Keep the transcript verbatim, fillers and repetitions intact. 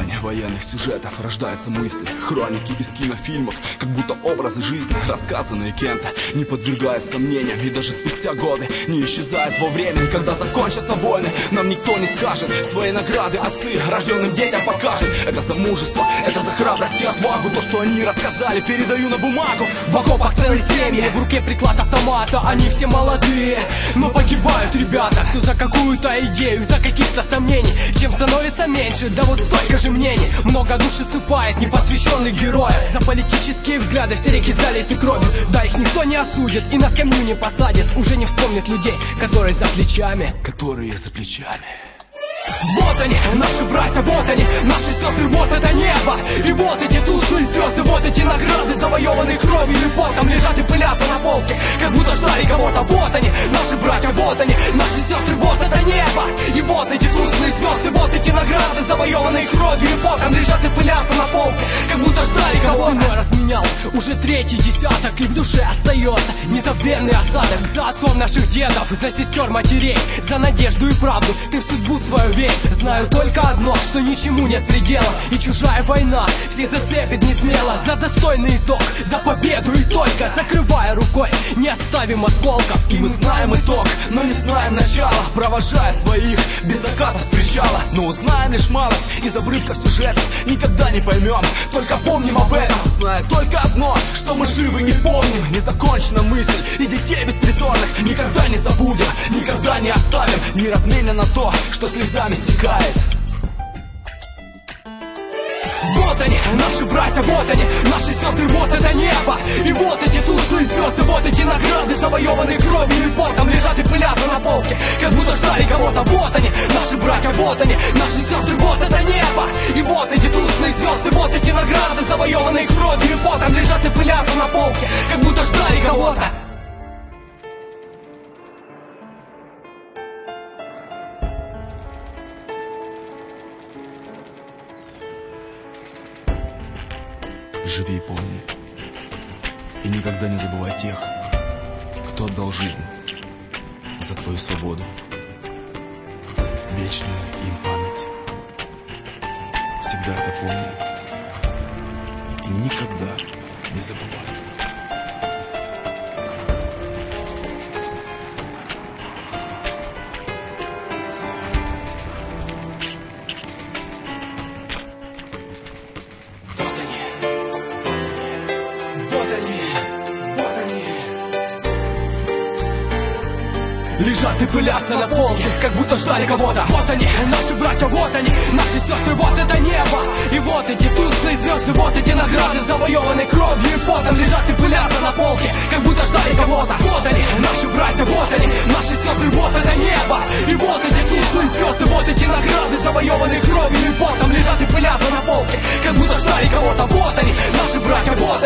грани военных сюжетов рождаются мысли, хроники из кинофильмов, как будто образы жизни, рассказанные кем-то, не подвергают сомнениям и даже спустя годы не исчезают во времени. Когда закончатся войны, нам никто не скажет, свои награды отцы рожденным детям покажут. Это за мужество, это за храбрость и отвагу, то, что они рассказали, передаю на бумагу. В окопах целые семьи, в руке приклад автомата, они все молодые, но погибают ребята. Все за какую-то идею, за каких-то сомнений. Чем становится меньше, да вот столько же мнений. Много душ отсыпает непосвященных героев. За политические взгляды все реки залиты кровью. Да, их никто не осудит и на скамью не посадит. Уже не вспомнит людей, которые за плечами. Которые за плечами. Вот они, наши братья, вот они, наши сестры, вот это небо. И вот эти тусклые звезды, вот эти награды, завоеванные кровью и потом, лежат и пылятся на полке, как будто ждали кого-то. Вот они, наши братья, вот они, наши сестры, вот это небо. И вот эти тусклые звезды, вот эти награды, завоеванные кровью и потом, лежат и пылятся на полке, как будто ждали кого-то. За разменял уже третий десяток, и в душе остается незабвенный осадок. За отцов наших дедов, за сестер матерей, за надежду и правду, ты в судьбу свою верь. Знаю только одно, что ничему нет предела, и чужая война всех зацепит не смело. За достойный итог, за победу и только, закрывая рукой, не оставим осколков. И мы знаем итог, но не знаем начала, провожая своих без закатов с причала. Но узнаем лишь малость из обрывков сюжетов, никогда не поймем, только помним об этом. Зная только одно, что мы живы и помним, не закончена мысль, и детей беспризорных никогда не забудем, никогда не оставим, не разменено то, что слезами стекает. Вот они, наши братья, вот они, наши сестры, вот это небо. И вот эти тусклые звезды, вот эти награды, завоеванные кровью и потом, лежат и пылятся на полке, как будто ждали кого-то. Вот они, наши братья, вот они, наши сестры, вот это небо. И вот эти тусклые звезды, вот эти награды, завоеванные кровью и потом, лежат и пылятся на полке, как будто ждали кого-то. Живи и помни, и никогда не забывай тех, кто отдал жизнь за твою свободу. Вечная им память. Всегда это помни и никогда не забывай. Лежат и пылятся на полке, как будто ждали кого-то. Вот они, наши братья, вот они, наши сестры, вот это небо. И вот эти тусклые звезды, вот эти награды, завоеванные кровью и потом, лежат и пылятся на полке, как будто ждали кого-то. Вот они, наши братья, вот они, наши сестры, вот это небо. И вот эти тусклые звезды, вот эти награды, завоеванные кровью и потом, лежат и пылятся на полке, как будто ждали кого-то. Вот они, наши братья, вот